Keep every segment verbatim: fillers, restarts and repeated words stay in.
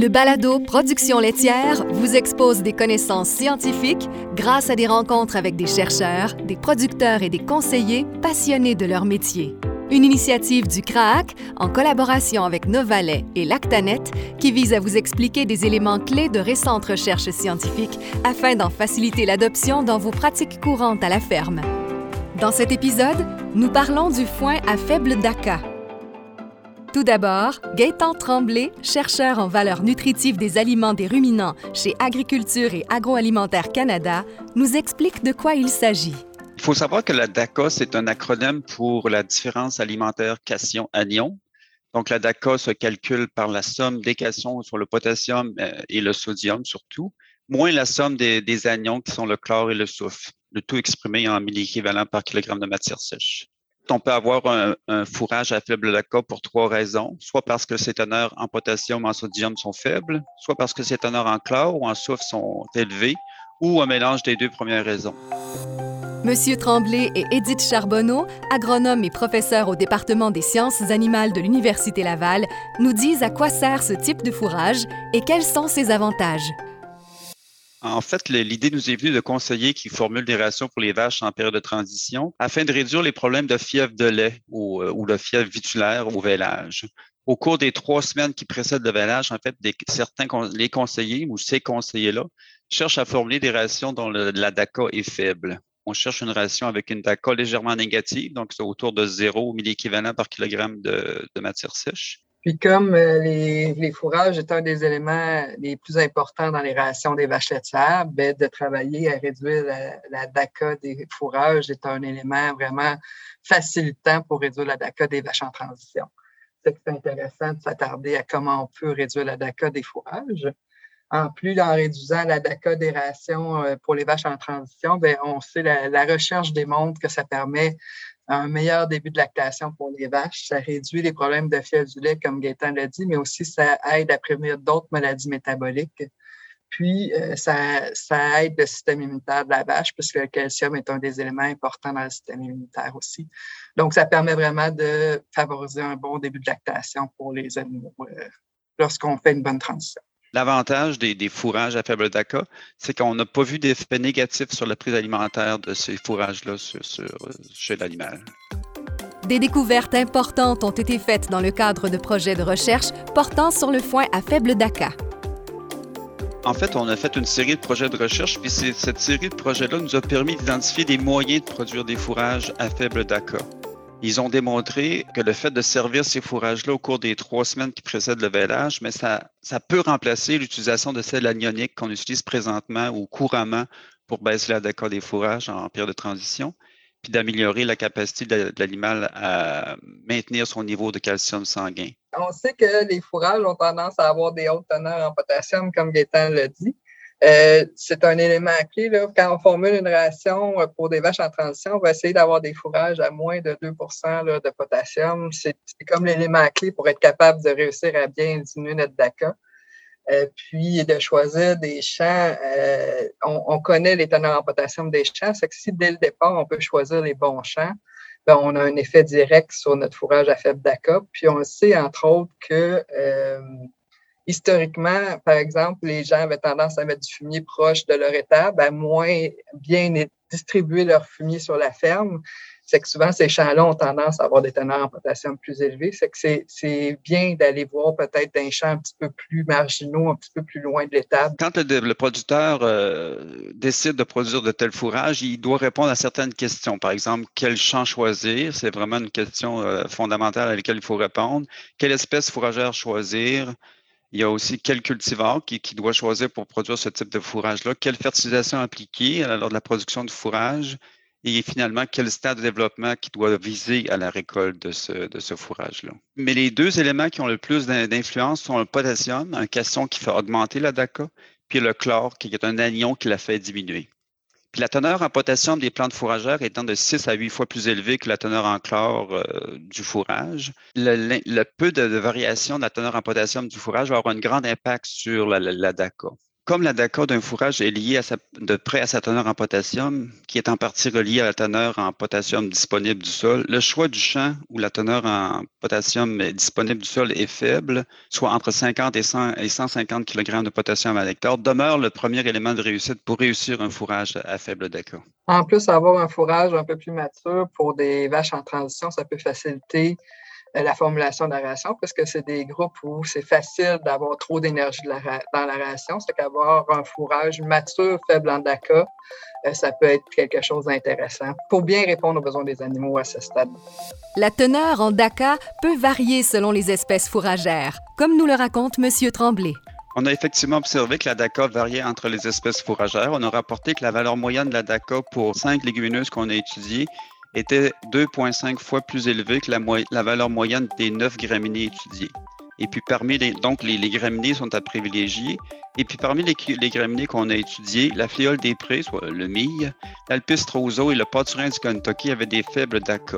Le balado Production laitière vous expose des connaissances scientifiques grâce à des rencontres avec des chercheurs, des producteurs et des conseillers passionnés de leur métier. Une initiative du C R A A C en collaboration avec Novalet et Lactanet qui vise à vous expliquer des éléments clés de récentes recherches scientifiques afin d'en faciliter l'adoption dans vos pratiques courantes à la ferme. Dans cet épisode, nous parlons du foin à faible D A C A. Tout d'abord, Gaëtan Tremblay, chercheur en valeurs nutritives des aliments des ruminants chez Agriculture et Agroalimentaire Canada, nous explique de quoi il s'agit. Il faut savoir que la D A C A, c'est un acronyme pour la différence alimentaire cation-anion. Donc, la D A C A se calcule par la somme des cations sur le potassium et le sodium surtout, moins la somme des, des anions qui sont le chlore et le soufre, le tout exprimé en milli-équivalent par kilogramme de matière sèche. On peut avoir un, un fourrage à faible D A C A pour trois raisons, soit parce que ses teneurs en potassium ou en sodium sont faibles, soit parce que ses teneurs en chlore ou en soufre sont élevées, ou un mélange des deux premières raisons. Monsieur Tremblay et Édith Charbonneau, agronomes et professeurs au département des sciences animales de l'Université Laval, nous disent à quoi sert ce type de fourrage et quels sont ses avantages. En fait, l'idée nous est venue de conseiller qui formule des rations pour les vaches en période de transition afin de réduire les problèmes de fièvre de lait ou, ou de fièvre vitulaire au vêlage. Au cours des trois semaines qui précèdent le vêlage, en fait, des, certains les conseillers ou ces conseillers-là cherchent à formuler des rations dont le, la D A C A est faible. On cherche une ration avec une D A C A légèrement négative, donc c'est autour de zéro milli-équivalent par kilogramme de, de matière sèche. Puis comme euh, les, les fourrages est un des éléments les plus importants dans les rations des vaches laitières, ben, de travailler à réduire la, la D A C A des fourrages est un élément vraiment facilitant pour réduire la D A C A des vaches en transition. C'est c'est intéressant de s'attarder à comment on peut réduire la D A C A des fourrages. En plus, en réduisant la D A C A des rations pour les vaches en transition, ben, on sait la, la recherche démontre que ça permet un meilleur début de lactation pour les vaches. Ça réduit les problèmes de fièvre du lait, comme Gaëtan l'a dit, mais aussi ça aide à prévenir d'autres maladies métaboliques. Puis, euh, ça, ça aide le système immunitaire de la vache, puisque le calcium est un des éléments importants dans le système immunitaire aussi. Donc, ça permet vraiment de favoriser un bon début de lactation pour les animaux euh, lorsqu'on fait une bonne transition. L'avantage des, des fourrages à faible D A C A, c'est qu'on n'a pas vu d'effet négatif sur la prise alimentaire de ces fourrages-là sur, sur, chez l'animal. Des découvertes importantes ont été faites dans le cadre de projets de recherche portant sur le foin à faible D A C A. En fait, on a fait une série de projets de recherche, puis cette série de projets-là nous a permis d'identifier des moyens de produire des fourrages à faible D A C A. Ils ont démontré que le fait de servir ces fourrages-là au cours des trois semaines qui précèdent le vêlage, mais ça, ça peut remplacer l'utilisation de sel anionique qu'on utilise présentement ou couramment pour baisser la D A C A des fourrages en période de transition, puis d'améliorer la capacité de, de l'animal à maintenir son niveau de calcium sanguin. On sait que les fourrages ont tendance à avoir des hautes teneurs en potassium, comme Gaëtan l'a dit. Euh, c'est un élément clé. Là. Quand on formule une ration pour des vaches en transition, on va essayer d'avoir des fourrages à moins de deux pour cent là, de potassium. C'est, c'est comme l'élément clé pour être capable de réussir à bien diminuer notre D A C A. Euh, puis de choisir des champs, euh, on, on connaît les teneurs en potassium des champs, c'est que si dès le départ, on peut choisir les bons champs, ben, on a un effet direct sur notre fourrage à faible D A C A. Puis on sait, entre autres, que euh, historiquement, par exemple, les gens avaient tendance à mettre du fumier proche de leur étable, à moins bien distribuer leur fumier sur la ferme. C'est que souvent, ces champs-là ont tendance à avoir des teneurs en potassium plus élevées. C'est que c'est, c'est bien d'aller voir peut-être des champs un petit peu plus marginaux, un petit peu plus loin de l'étable. Quand le, le producteur euh, décide de produire de tels fourrages, il doit répondre à certaines questions. Par exemple, quel champ choisir? C'est vraiment une question euh, fondamentale à laquelle il faut répondre. Quelle espèce fourragère choisir? Il y a aussi quel cultivar qui, qui doit choisir pour produire ce type de fourrage-là, quelle fertilisation appliquer lors de la production du fourrage et finalement quel stade de développement qui doit viser à la récolte de ce, de ce fourrage-là. Mais les deux éléments qui ont le plus d'influence sont le potassium, un cation qui fait augmenter la D A C A, puis le chlore qui est un anion qui la fait diminuer. Puis la teneur en potassium des plantes fourragères étant de six à huit fois plus élevée que la teneur en chlore euh, du fourrage, le, le, le peu de, de variation de la teneur en potassium du fourrage va avoir un grand impact sur la, la, la D A C A. comme la DACA d'un fourrage est liée à sa, de près à sa teneur en potassium, qui est en partie reliée à la teneur en potassium disponible du sol, le choix du champ où la teneur en potassium disponible du sol est faible, soit entre cinquante et cent et cent cinquante kilogrammes de potassium à l'hectare, demeure le premier élément de réussite pour réussir un fourrage à faible DACA. En plus, avoir un fourrage un peu plus mature pour des vaches en transition, ça peut faciliter la formulation de la ration, parce que c'est des groupes où c'est facile d'avoir trop d'énergie dans la ration. C'est qu'avoir un fourrage mature, faible en DACA, ça peut être quelque chose d'intéressant pour bien répondre aux besoins des animaux à ce stade. La teneur en DACA peut varier selon les espèces fourragères, comme nous le raconte M. Tremblay. On a effectivement observé que la DACA variait entre les espèces fourragères. On a rapporté que la valeur moyenne de la DACA pour cinq légumineuses qu'on a étudiées était deux virgule cinq fois plus élevée que la, mo- la valeur moyenne des neuf graminées étudiées. Et puis parmi les, donc les, les graminées sont à privilégier. Et puis parmi les, les graminées qu'on a étudiées, la fléole des prés, soit le mille, l'alpistre roseau et le pâturin du Kentucky avaient des faibles DACA.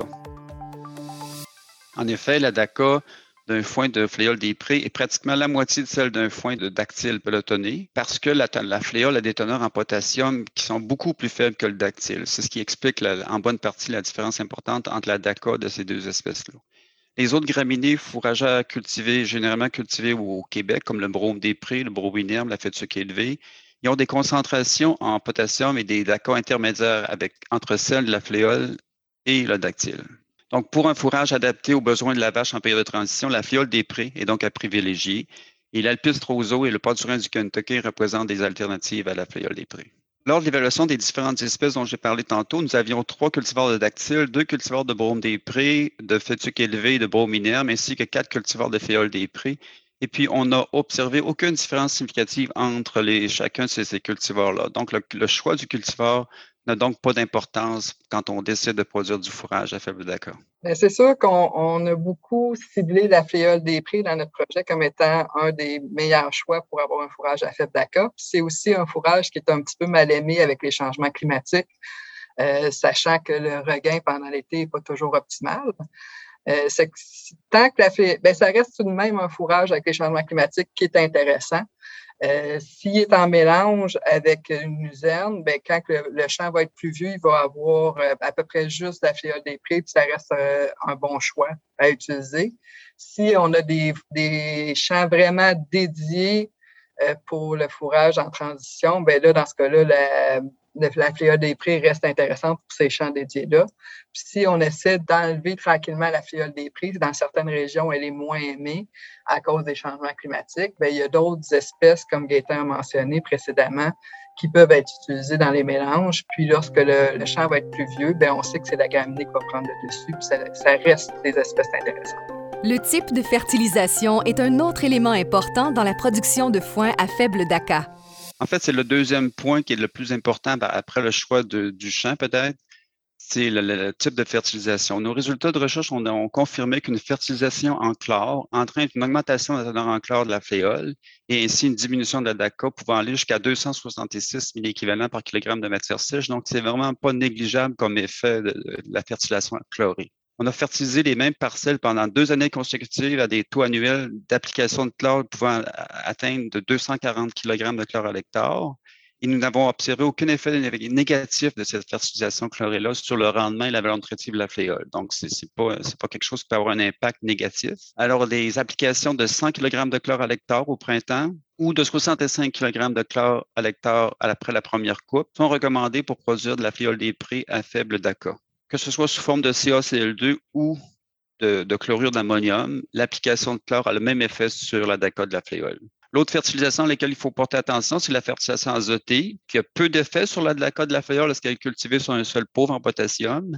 En effet, la DACA d'un foin de fléole des prés est pratiquement la moitié de celle d'un foin de dactyle pelotonné parce que la, la fléole a des teneurs en potassium qui sont beaucoup plus faibles que le dactyle. C'est ce qui explique la, en bonne partie la différence importante entre la DACA de ces deux espèces-là. Les autres graminées fourragères cultivées, généralement cultivées au Québec, comme le brome des prés, le brominerme, la fétuque élevée, ils ont des concentrations en potassium et des DACA intermédiaires avec, entre celles de la fléole et le dactyle. Donc, pour un fourrage adapté aux besoins de la vache en période de transition, la fléole des prés est donc à privilégier et l'alpistre roseau et le pâturin du Kentucky représentent des alternatives à la fléole des prés. Lors de l'évaluation des différentes espèces dont j'ai parlé tantôt, nous avions trois cultivars de dactyle, deux cultivars de brome des prés, de fétuque élevée et de brominerme, ainsi que quatre cultivars de fléole des prés. Et puis, on n'a observé aucune différence significative entre les, chacun de ces, ces cultivars-là. Donc, le, le choix du cultivar n'a donc pas d'importance quand on décide de produire du fourrage à faible DACA. C'est sûr qu'on on a beaucoup ciblé la fléole des prés dans notre projet comme étant un des meilleurs choix pour avoir un fourrage à faible DACA. C'est aussi un fourrage qui est un petit peu mal aimé avec les changements climatiques, euh, sachant que le regain pendant l'été n'est pas toujours optimal. Euh, c'est que, tant que la fléole, ben, ça reste tout de même un fourrage avec les changements climatiques qui est intéressant. Euh, s'il est en mélange avec une luzerne, ben, quand le, le champ va être pluvieux, il va avoir euh, à peu près juste la fléole des prés, puis ça reste euh, un bon choix à utiliser. Si on a des, des champs vraiment dédiés euh, pour le fourrage en transition, ben là, dans ce cas-là, la, la fléole des prés reste intéressante pour ces champs dédiés-là. Puis si on essaie d'enlever tranquillement la fléole des prés, dans certaines régions, elle est moins aimée à cause des changements climatiques, bien, il y a d'autres espèces, comme Gaëtan a mentionné précédemment, qui peuvent être utilisées dans les mélanges. Puis lorsque le, le champ va être plus vieux, bien, on sait que c'est la graminée qui va prendre le dessus, puis ça, ça reste des espèces intéressantes. Le type de fertilisation est un autre élément important dans la production de foin à faible DACA. En fait, c'est le deuxième point qui est le plus important après le choix de, du champ, peut-être. C'est le, le, le type de fertilisation. Nos résultats de recherche ont, ont confirmé qu'une fertilisation en chlore entraîne une augmentation de la teneur en chlore de la fléole et ainsi une diminution de la DACA pouvant aller jusqu'à deux cent soixante-six milléquivalents par kilogramme de matière sèche. Donc, c'est vraiment pas négligeable comme effet de, de la fertilisation chlorée. On a fertilisé les mêmes parcelles pendant deux années consécutives à des taux annuels d'application de chlore pouvant atteindre de deux cent quarante kilogrammes de chlore à l'hectare. Et nous n'avons observé aucun effet négatif de cette fertilisation chlorée-là sur le rendement et la valeur nutritive de la fléole. Donc, ce n'est pas, c'est pas quelque chose qui peut avoir un impact négatif. Alors, les applications de cent kilogrammes de chlore à l'hectare au printemps ou de soixante-cinq kilogrammes de chlore à l'hectare après la première coupe sont recommandées pour produire de la fléole des prés à faible DACA. Que ce soit sous forme de C A C L deux ou de, de chlorure d'ammonium, l'application de chlore a le même effet sur la DACA de la fléole. L'autre fertilisation à laquelle il faut porter attention, c'est la fertilisation azotée, qui a peu d'effet sur la DACA de la fléole lorsqu'elle est cultivée sur un sol pauvre en potassium.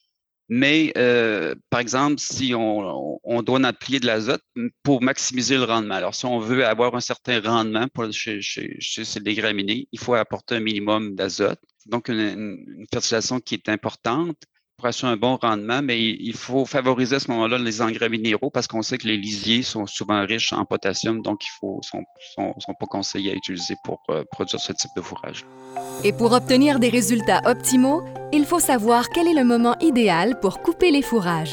Mais, euh, par exemple, si on, on doit appliquer de l'azote pour maximiser le rendement. Alors, si on veut avoir un certain rendement pour, chez, chez, chez ces graminées, il faut apporter un minimum d'azote. Donc, une, une fertilisation qui est importante pour assurer un bon rendement, mais il faut favoriser à ce moment-là les engrais minéraux parce qu'on sait que les lisiers sont souvent riches en potassium, donc ils ne sont, sont, sont pas conseillés à utiliser pour euh, produire ce type de fourrage. Et pour obtenir des résultats optimaux, il faut savoir quel est le moment idéal pour couper les fourrages.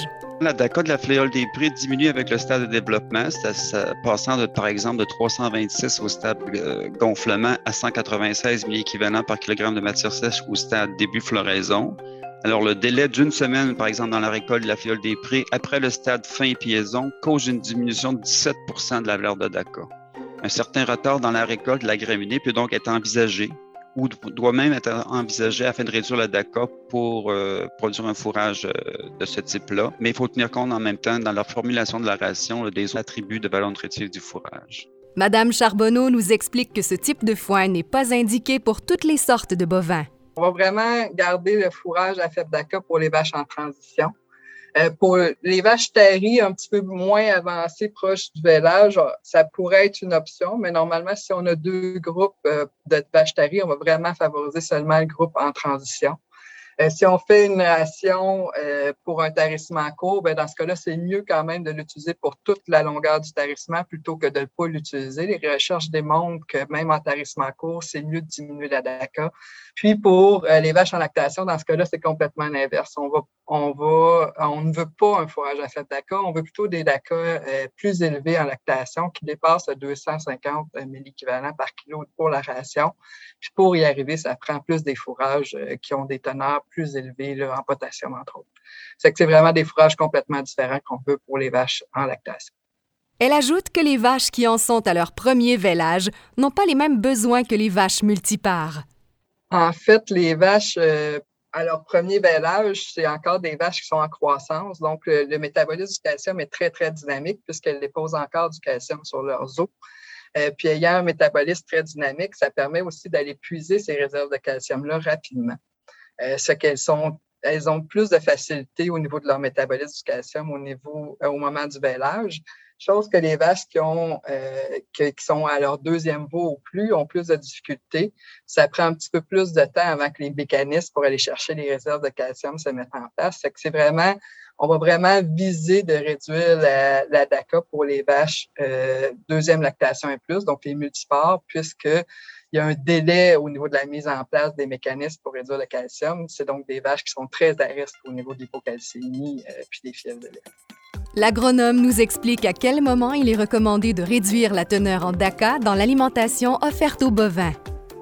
La D A C A de la fléole des prés diminue avec le stade de développement, ça, ça, passant de, par exemple de trois cent vingt-six au stade euh, gonflement à cent quatre-vingt-seize milli-équivalents par kilogramme de matière sèche au stade début floraison. Alors, le délai d'une semaine, par exemple, dans la récolte de la fléole des prés, après le stade fin piaison, cause une diminution de dix-sept pour cent de la valeur de D A C A. Un certain retard dans la récolte de la graminée peut donc être envisagé ou doit même être envisagé afin de réduire la D A C A pour euh, produire un fourrage euh, de ce type-là. Mais il faut tenir compte en même temps, dans la formulation de la ration, là, des attributs de valeur nutritive du fourrage. Madame Charbonneau nous explique que ce type de foin n'est pas indiqué pour toutes les sortes de bovins. On va vraiment garder le fourrage à faible D A C A pour les vaches en transition. Euh, pour les vaches taries un petit peu moins avancées, proches du vêlage, ça pourrait être une option, mais normalement, si on a deux groupes euh, de vaches taries, on va vraiment favoriser seulement le groupe en transition. Euh, si on fait une ration euh, pour un tarissement court, ben dans ce cas-là, c'est mieux quand même de l'utiliser pour toute la longueur du tarissement plutôt que de ne pas l'utiliser. Les recherches démontrent que même en tarissement court, c'est mieux de diminuer la D A C A. Puis pour euh, les vaches en lactation, dans ce cas-là, c'est complètement l'inverse. On va, on va, on ne veut pas un fourrage à faible D A C A, on veut plutôt des D A C A euh, plus élevés en lactation qui dépassent deux cent cinquante milli-équivalents par kilo pour la ration. Puis pour y arriver, ça prend plus des fourrages euh, qui ont des teneurs plus élevés là, en potassium, entre autres. C'est que c'est vraiment des fourrages complètement différents qu'on veut pour les vaches en lactation. Elle ajoute que les vaches qui en sont à leur premier vêlage n'ont pas les mêmes besoins que les vaches multipares. En fait, les vaches euh, à leur premier vêlage, c'est encore des vaches qui sont en croissance. Donc, le, le métabolisme du calcium est très, très dynamique puisqu'elles déposent encore du calcium sur leurs os. Euh, puis, ayant un métabolisme très dynamique, ça permet aussi d'aller puiser ces réserves de calcium-là rapidement. Euh, ce qu'elles sont, elles ont plus de facilité au niveau de leur métabolisme du calcium au niveau, euh, au moment du vêlage, chose que les vaches qui ont, euh, qui, qui sont à leur deuxième veau ou plus ont plus de difficultés. Ça prend un petit peu plus de temps avant que les mécanismes pour aller chercher les réserves de calcium se mettent en place. C'est que c'est vraiment, on va vraiment viser de réduire la, la D A C A pour les vaches euh, deuxième lactation et plus, donc les multipares, puisque il y a un délai au niveau de la mise en place des mécanismes pour réduire le calcium. C'est donc des vaches qui sont très à risque au niveau de l'hypocalcémie euh, puis des fièvres de lait. L'agronome nous explique à quel moment il est recommandé de réduire la teneur en D A C A dans l'alimentation offerte aux bovins.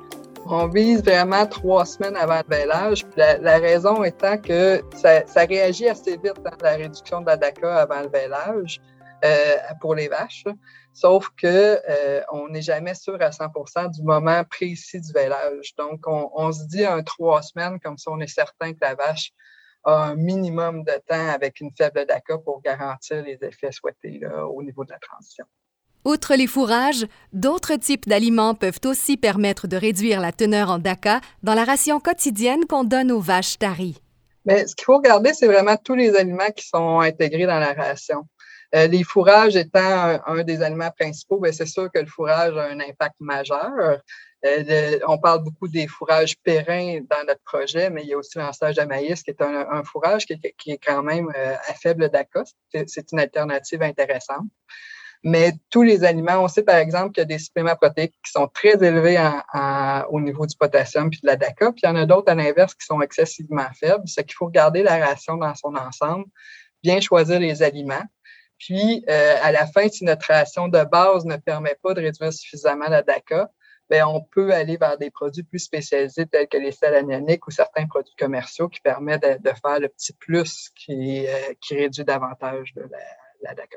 On vise vraiment trois semaines avant le vêlage. La, la raison étant que ça, ça réagit assez vite dans la réduction de la D A C A avant le vêlage euh, pour les vaches. Sauf que euh, on n'est jamais sûr à cent pour cent du moment précis du vêlage. Donc, on, on se dit un trois semaines, comme ça on est certain que la vache a un minimum de temps avec une faible D A C A pour garantir les effets souhaités là, au niveau de la transition. Outre les fourrages, d'autres types d'aliments peuvent aussi permettre de réduire la teneur en D A C A dans la ration quotidienne qu'on donne aux vaches taries. Mais ce qu'il faut regarder, c'est vraiment tous les aliments qui sont intégrés dans la ration. Euh, les fourrages étant un, un des aliments principaux, bien, c'est sûr que le fourrage a un impact majeur. Euh, le, on parle beaucoup des fourrages périns dans notre projet, mais il y a aussi l'ensilage de maïs qui est un, un fourrage qui, qui est quand même euh, à faible D A C A. C'est, c'est une alternative intéressante. Mais tous les aliments, on sait par exemple qu'il y a des suppléments protéiques qui sont très élevés en, en, au niveau du potassium puis de la D A C A, puis il y en a d'autres à l'inverse qui sont excessivement faibles. C'est qu'il faut garder la ration dans son ensemble, bien choisir les aliments. Puis, euh, à la fin, si notre ration de base ne permet pas de réduire suffisamment la D A C A, bien, on peut aller vers des produits plus spécialisés tels que les sels anioniques ou certains produits commerciaux qui permettent de, de faire le petit plus qui, euh, qui réduit davantage de la, la D A C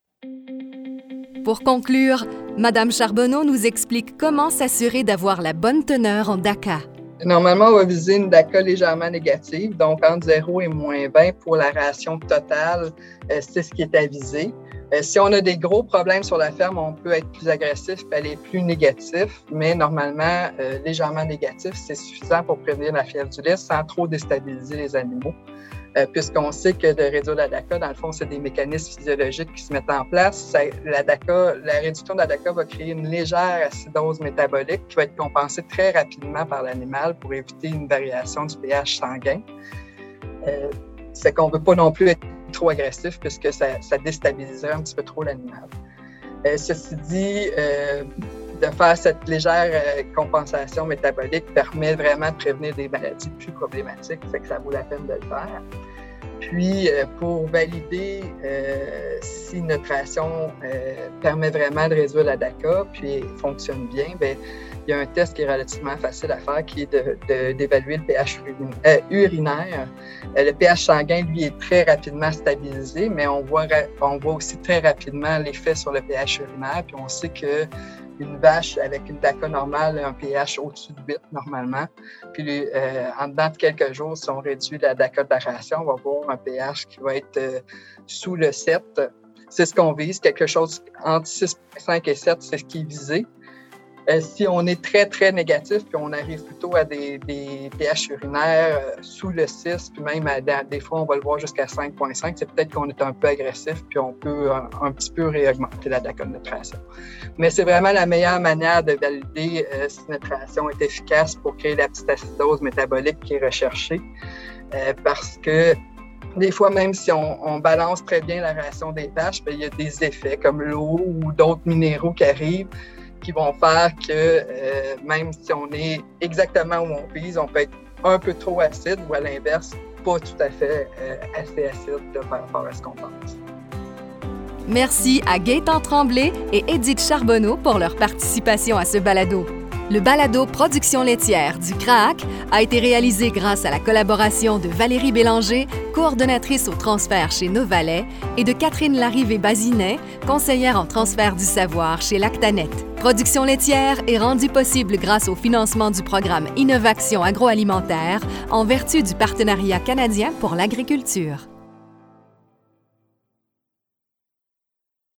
A. Pour conclure, Madame Charbonneau nous explique comment s'assurer d'avoir la bonne teneur en D A C A. Normalement, on va viser une D A C A légèrement négative, donc entre zéro et moins vingt pour la ration totale, euh, c'est ce qui est à viser. Euh, si on a des gros problèmes sur la ferme, on peut être plus agressif et aller plus négatif, mais normalement, euh, légèrement négatif, c'est suffisant pour prévenir la fièvre du lait sans trop déstabiliser les animaux. Euh, puisqu'on sait que de réduire la D A C A, dans le fond, c'est des mécanismes physiologiques qui se mettent en place. Ça, la D A C A, la réduction de la D A C A va créer une légère acidose métabolique qui va être compensée très rapidement par l'animal pour éviter une variation du pH sanguin. Euh, c'est qu'on ne veut pas non plus être trop agressif puisque ça, ça déstabiliserait un petit peu trop l'animal. Euh, ceci dit, euh, de faire cette légère euh, compensation métabolique permet vraiment de prévenir des maladies plus problématiques, fait que ça vaut la peine de le faire. Puis, euh, pour valider euh, si notre ration euh, permet vraiment de réduire la D A C A puis fonctionne bien, bien, il y a un test qui est relativement facile à faire qui est de, de, d'évaluer le pH euh, urinaire. Euh, le pH sanguin, lui, est très rapidement stabilisé, mais on voit, on voit aussi très rapidement l'effet sur le pH urinaire. Puis on sait qu'une vache avec une D A C A normale a un pH au-dessus de huit normalement. Puis euh, en dedans de quelques jours, si on réduit la D A C A de la ration, on va voir un pH qui va être euh, sous le sept. C'est ce qu'on vise. Quelque chose entre six virgule cinq et sept, c'est ce qui est visé. Euh, si on est très, très négatif, puis on arrive plutôt à des, des pH urinaires euh, sous le six, puis même à, à, des fois, on va le voir jusqu'à cinq virgule cinq, c'est peut-être qu'on est un peu agressif, puis on peut un, un petit peu réaugmenter la D A C A de notre ration. Mais c'est vraiment la meilleure manière de valider euh, si notre ration est efficace pour créer la petite acidose métabolique qui est recherchée, euh, parce que des fois, même si on, on balance très bien la ration des vaches, bien, il y a des effets comme l'eau ou d'autres minéraux qui arrivent, qui vont faire que euh, même si on est exactement où on vise, on peut être un peu trop acide ou à l'inverse, pas tout à fait euh, assez acide là, par rapport à ce qu'on pense. Merci à Gaëtan Tremblay et Édith Charbonneau pour leur participation à ce balado. Le balado Production laitière du C R A A C a été réalisé grâce à la collaboration de Valérie Bélanger, coordonnatrice au transfert chez Novalet, et de Catherine Larrivé-Bazinet, conseillère en transfert du savoir chez Lactanet. Production laitière est rendue possible grâce au financement du programme Innovation agroalimentaire en vertu du Partenariat canadien pour l'agriculture.